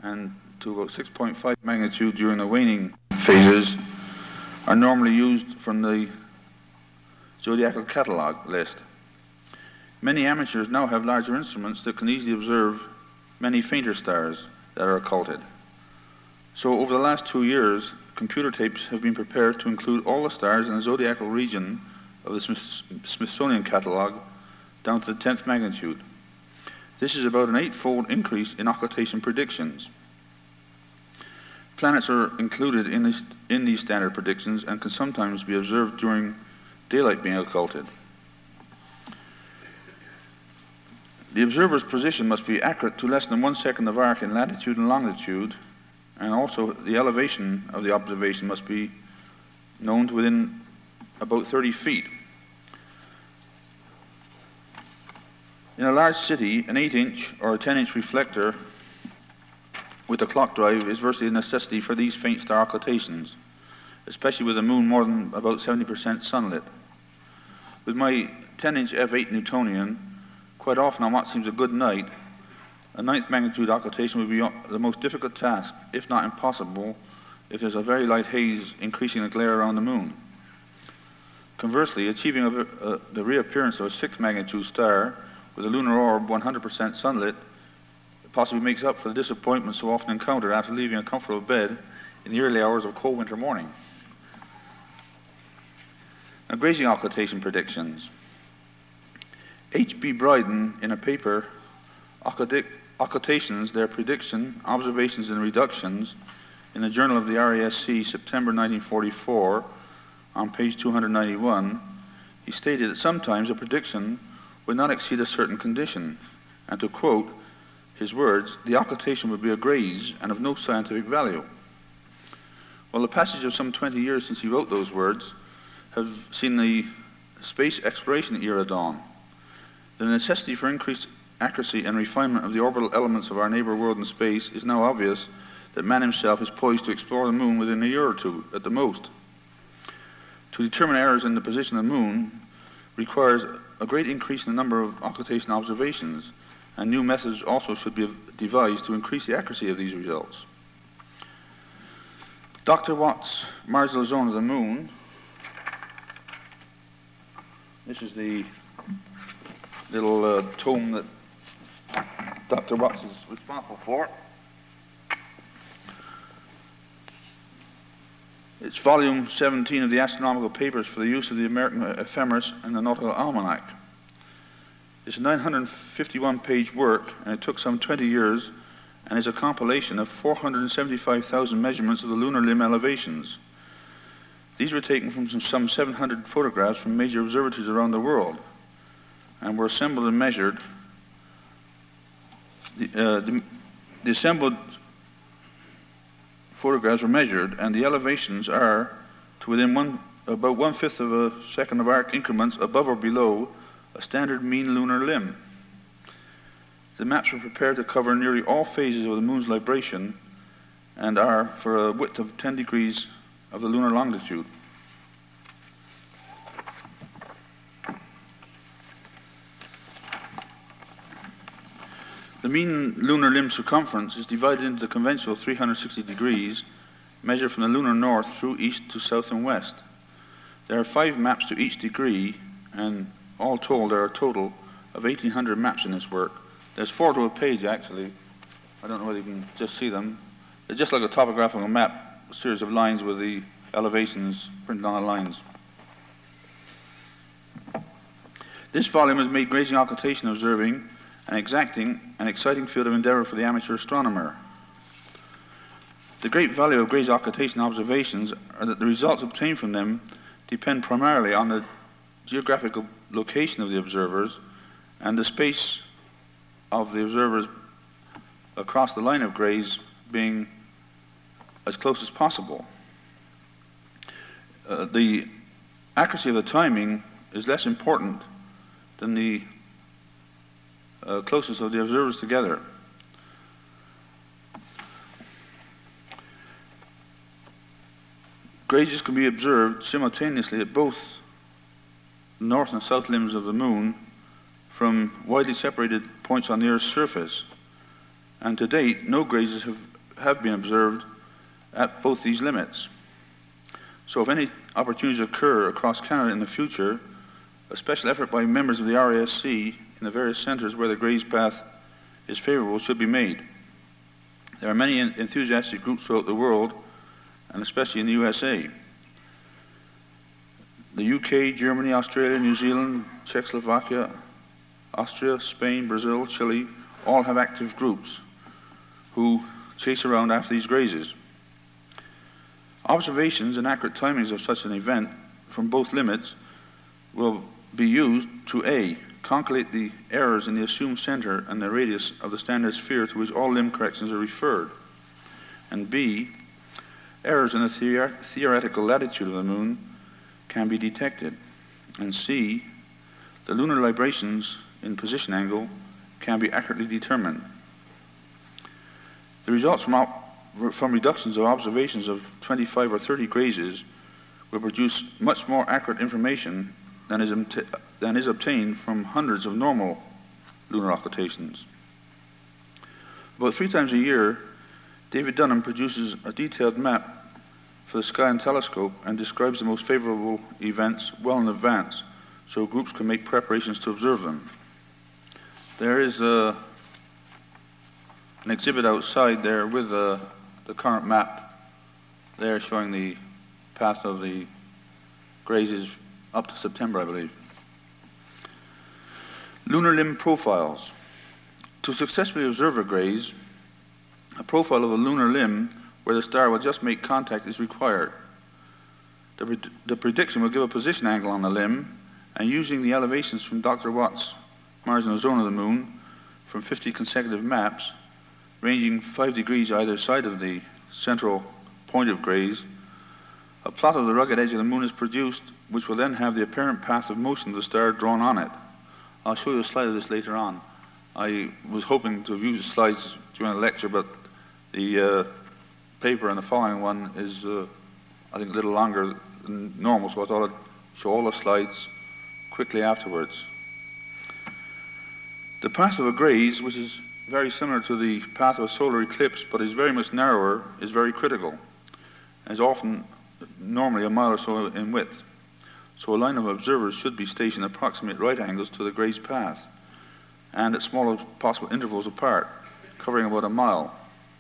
and to about 6.5 magnitude during the waning phases are normally used from the zodiacal catalogue list. Many amateurs now have larger instruments that can easily observe many fainter stars that are occulted. So over the last 2 years, computer tapes have been prepared to include all the stars in the zodiacal region of the Smithsonian catalogue down to the 10th magnitude. This is about an 8-fold increase in occultation predictions. Planets are included in these standard predictions and can sometimes be observed during daylight being occulted. The observer's position must be accurate to less than 1 second of arc in latitude and longitude, and also the elevation of the observation must be known to within about 30 feet. In a large city, an 8-inch or a 10-inch reflector with a clock drive is virtually a necessity for these faint star occultations, especially with the moon more than about 70% sunlit. With my 10-inch f8 Newtonian, quite often on what seems a good night, a 9th magnitude occultation would be the most difficult task, if not impossible, if there's a very light haze increasing the glare around the moon. Conversely, achieving the reappearance of a 6th magnitude star with a lunar orb 100% sunlit possibly makes up for the disappointment so often encountered after leaving a comfortable bed in the early hours of a cold winter morning. Now, grazing occultation predictions. H.B. Bryden, in a paper, Occultations, Their Prediction, Observations and Reductions, in the Journal of the RASC, September 1944, on page 291, he stated that sometimes a prediction would not exceed a certain condition, and to quote his words, the occultation would be a graze and of no scientific value. Well, the passage of some 20 years since he wrote those words have seen the space exploration era dawn. The necessity for increased accuracy and refinement of the orbital elements of our neighbor world in space is now obvious that man himself is poised to explore the moon within a year or two at the most. To determine errors in the position of the moon requires a great increase in the number of occultation observations, and new methods also should be devised to increase the accuracy of these results. Dr. Watt's Marginal Zone of the Moon, this is the little tome that Dr. Watts is responsible for. It's volume 17 of the Astronomical Papers for the use of the American Ephemeris and the Nautical Almanac. It's a 951-page work, and it took some 20 years, and is a compilation of 475,000 measurements of the lunar limb elevations. These were taken from some 700 photographs from major observatories around the world, and were assembled and measured. The assembled photographs were measured, and the elevations are to within about 1/5 of a second of arc increments above or below a standard mean lunar limb. The maps were prepared to cover nearly all phases of the moon's libration and are for a width of 10 degrees of the lunar longitude. The mean lunar limb circumference is divided into the conventional 360 degrees, measured from the lunar north through east to south and west. There are 5 maps to each degree, and all told there are a total of 1,800 maps in this work. There's 4 to a page, actually. I don't know whether you can just see them. They're just like a topographical map, a series of lines with the elevations printed on the lines. This volume has made grazing occultation observing an exciting field of endeavor for the amateur astronomer. The great value of grazing occultation observations are that the results obtained from them depend primarily on the geographical location of the observers and the space of the observers across the line of graze being as close as possible. The accuracy of the timing is less important than the closest of the observers together. Grazes can be observed simultaneously at both north and south limbs of the moon from widely separated points on the Earth's surface. And to date, no grazes have have been observed at both these limits. So if any opportunities occur across Canada in the future, a special effort by members of the RASC in the various centres where the Gray's Path is favourable should be made. There are many enthusiastic groups throughout the world, and especially in the USA. The UK, Germany, Australia, New Zealand, Czechoslovakia, Austria, Spain, Brazil, Chile, all have active groups who chase around after these grazes. Observations and accurate timings of such an event from both limits will be used to A, calculate the errors in the assumed center and the radius of the standard sphere to which all limb corrections are referred, and B, errors in the theoretical latitude of the moon can be detected, and C, the lunar librations in position angle can be accurately determined. The results from reductions of observations of 25 or 30 grazes will produce much more accurate information than is obtained from hundreds of normal lunar occultations. About 3 times a year, David Dunham produces a detailed map for the sky and telescope and describes the most favorable events well in advance so groups can make preparations to observe them. There is an exhibit outside there with the current map there showing the path of the grazes up to September, I believe. Lunar limb profiles. To successfully observe a graze, a profile of a lunar limb where the star will just make contact is required. The prediction will give a position angle on the limb, and using the elevations from Dr. Watt's marginal zone of the moon from 50 consecutive maps, ranging 5 degrees either side of the central point of graze, a plot of the rugged edge of the moon is produced, which will then have the apparent path of motion of the star drawn on it. I'll show you a slide of this later on. I was hoping to use the slides during the lecture, but the paper and the following one is, I think, a little longer than normal, so I thought I'd show all the slides quickly afterwards. The path of a graze, which is very similar to the path of a solar eclipse, but is very much narrower, is very critical, and is often normally a mile or so in width. So a line of observers should be stationed at approximate right angles to the graze path, and at smaller possible intervals apart, covering about a mile.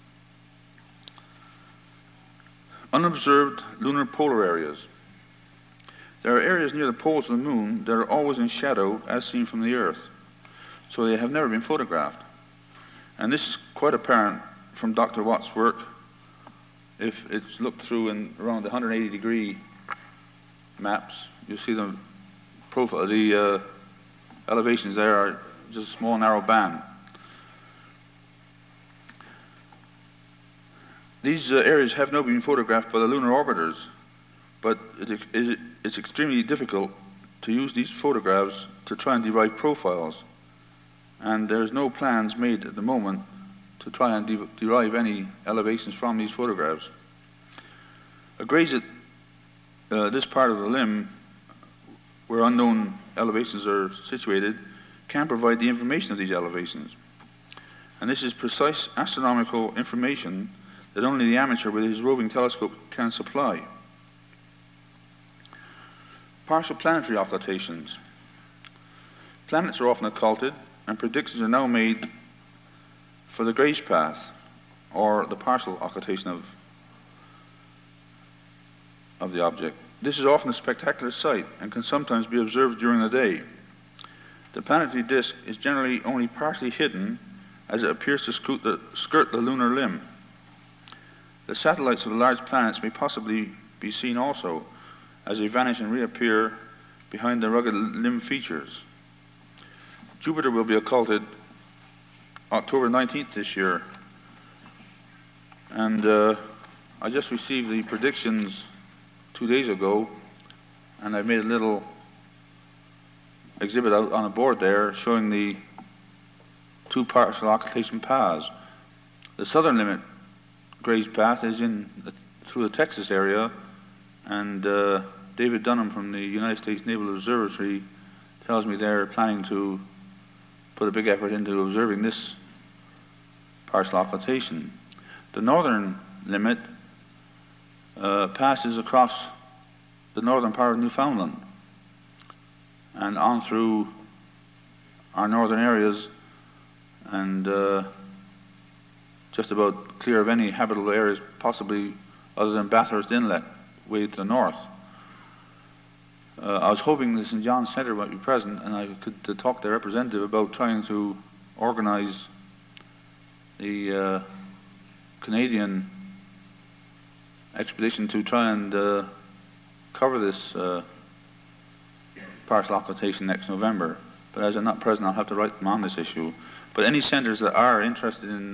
Unobserved lunar polar areas. There are areas near the poles of the moon that are always in shadow as seen from the Earth, so they have never been photographed. And this is quite apparent from Dr. Watt's work. If it's looked through in around the 180-degree maps, you'll see the profile, the elevations there are just a small narrow band. These areas have now been photographed by the lunar orbiters, but it's extremely difficult to use these photographs to try and derive profiles, and there's no plans made at the moment to try and derive any elevations from these photographs. A graze at this part of the limb, where unknown elevations are situated, can provide the information of these elevations. And this is precise astronomical information that only the amateur with his roving telescope can supply. Partial planetary occultations. Planets are often occulted, and predictions are now made for the graze path, or the partial occultation of the object. This is often a spectacular sight and can sometimes be observed during the day. The planetary disk is generally only partially hidden as it appears to skirt the lunar limb. The satellites of the large planets may possibly be seen also as they vanish and reappear behind the rugged limb features. Jupiter will be occulted October 19th this year, and I just received the predictions 2 days ago, and I've made a little exhibit out on a board there showing the 2 partial occultation paths. The southern limit graze path is through the Texas area, and David Dunham from the United States Naval Observatory tells me they're planning to put a big effort into observing this partial occultation. The northern limit passes across the northern part of Newfoundland and on through our northern areas and just about clear of any habitable areas, possibly other than Bathurst Inlet, way to the north. I was hoping the St. John's Centre might be present and I could talk to their representative about trying to organise the Canadian expedition to try and cover this partial occultation next November. But as I'm not present, I'll have to write them on this issue. But any centres that are interested in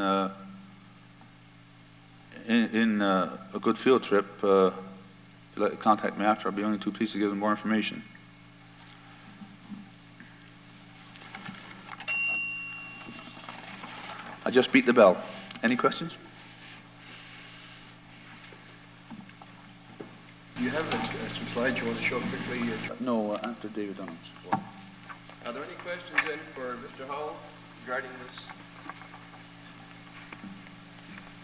a good field trip, if you'd like to contact me after, I'll be only too pleased to give them more information. I just beat the bell. Any questions? Do you have some slides you want to show quickly? No, after David Dunham's report. Are there any questions then for Mr. Howell regarding this